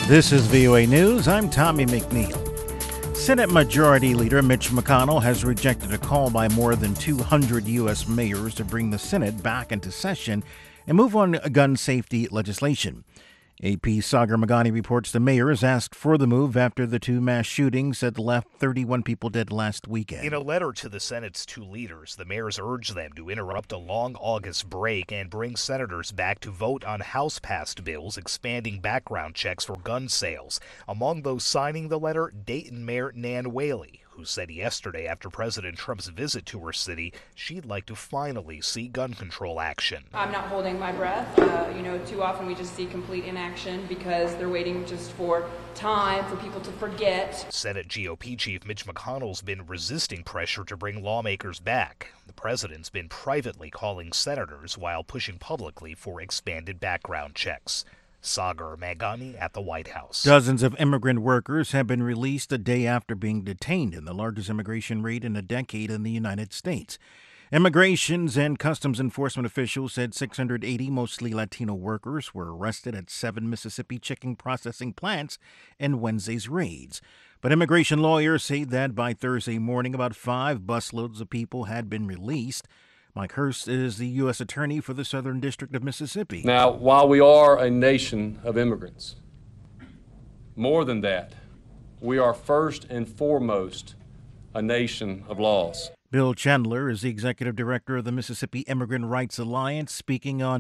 This is VOA News. I'm Tommy McNeil. Senate Majority Leader Mitch McConnell has rejected a call by more than 200 U.S. mayors to bring the Senate back into session and move on gun safety legislation. AP Sagar Magani reports the mayors asked for the move after the two mass shootings that left 31 people dead last weekend. In a letter to the Senate's two leaders, the mayors urged them to interrupt a long August break and bring senators back to vote on House-passed bills expanding background checks for gun sales. Among those signing the letter, Dayton Mayor Nan Whaley, who said yesterday after President Trump's visit to her city, she'd like to finally see gun control action. I'm not holding my breath. Too often we just see complete inaction because they're waiting just for time for people to forget. Senate GOP Chief Mitch McConnell's been resisting pressure to bring lawmakers back. The president's been privately calling senators while pushing publicly for expanded background checks. Sagar Magani at the White House. Dozens of immigrant workers have been released a day after being detained in the largest immigration raid in a decade in the United States. Immigrations and Customs Enforcement officials said 680 mostly Latino workers were arrested at 7 Mississippi chicken processing plants in Wednesday's raids. But immigration lawyers say that by Thursday morning, about 5 busloads of people had been released. Mike Hurst is the U.S. Attorney for the Southern District of Mississippi. Now, while we are a nation of immigrants, more than that, we are first and foremost a nation of laws. Bill Chandler is the Executive Director of the Mississippi Immigrant Rights Alliance, speaking on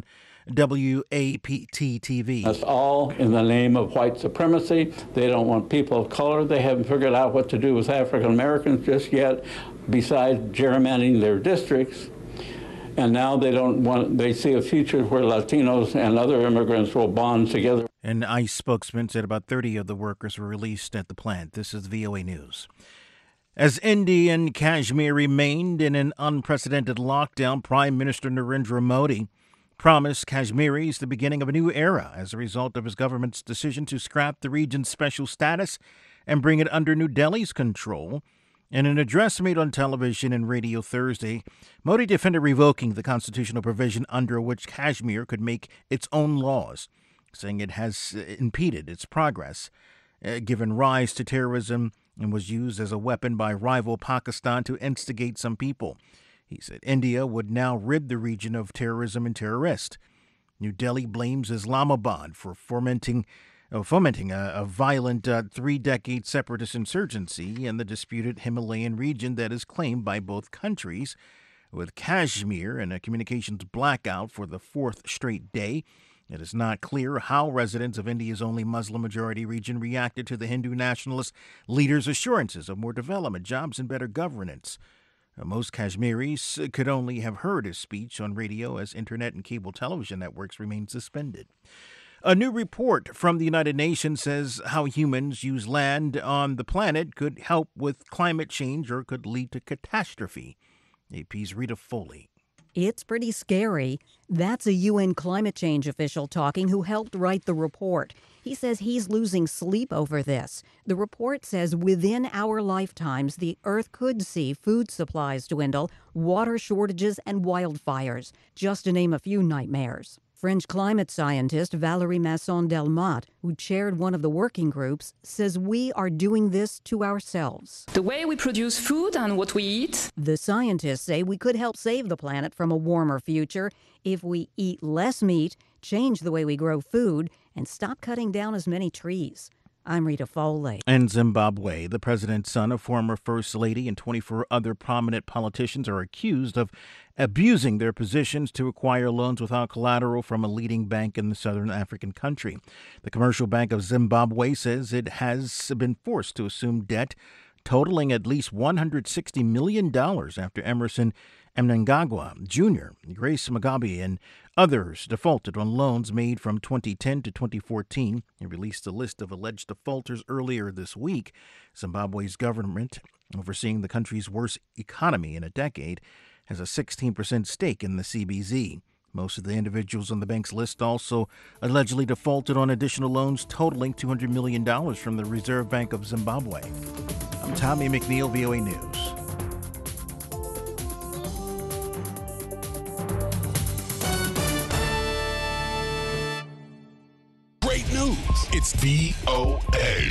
WAPT-TV. That's all in the name of white supremacy. They don't want people of color. They haven't figured out what to do with African Americans just yet, besides gerrymandering their districts. And now they see a future where Latinos and other immigrants will bond together. An ICE spokesman said about 30 of the workers were released at the plant. This is VOA News. As India and Kashmir remained in an unprecedented lockdown, Prime Minister Narendra Modi promised Kashmiris the beginning of a new era as a result of his government's decision to scrap the region's special status and bring it under New Delhi's control. In an address made on television and radio Thursday, Modi defended revoking the constitutional provision under which Kashmir could make its own laws, saying it has impeded its progress, given rise to terrorism, and was used as a weapon by rival Pakistan to instigate some people. He said India would now rid the region of terrorism and terrorists. New Delhi blames Islamabad for fomenting a violent 3-decade separatist insurgency in the disputed Himalayan region that is claimed by both countries. With Kashmir in a communications blackout for the 4th straight day, it is not clear how residents of India's only Muslim-majority region reacted to the Hindu nationalist leader's assurances of more development, jobs, and better governance. Most Kashmiris could only have heard his speech on radio as internet and cable television networks remain suspended. A new report from the United Nations says how humans use land on the planet could help with climate change or could lead to catastrophe. AP's Rita Foley. It's pretty scary. That's a UN climate change official talking who helped write the report. He says he's losing sleep over this. The report says within our lifetimes, the Earth could see food supplies dwindle, water shortages, and wildfires, just to name a few nightmares. French climate scientist Valérie Masson-Delmotte, who chaired one of the working groups, says we are doing this to ourselves. The way we produce food and what we eat. The scientists say we could help save the planet from a warmer future if we eat less meat, change the way we grow food, and stop cutting down as many trees. I'm Rita Foley. In Zimbabwe, the president's son, a former first lady, and 24 other prominent politicians are accused of abusing their positions to acquire loans without collateral from a leading bank in the southern African country. The Commercial Bank of Zimbabwe says it has been forced to assume debt totaling at least $160 million after Emerson Mnangagwa Jr., Grace Mugabe, and others defaulted on loans made from 2010 to 2014. It released a list of alleged defaulters earlier this week. Zimbabwe's government, overseeing the country's worst economy in a decade, has a 16% stake in the CBZ. Most of the individuals on the bank's list also allegedly defaulted on additional loans totaling $200 million from the Reserve Bank of Zimbabwe. I'm Tommy McNeil, VOA News. great news. It's VOA.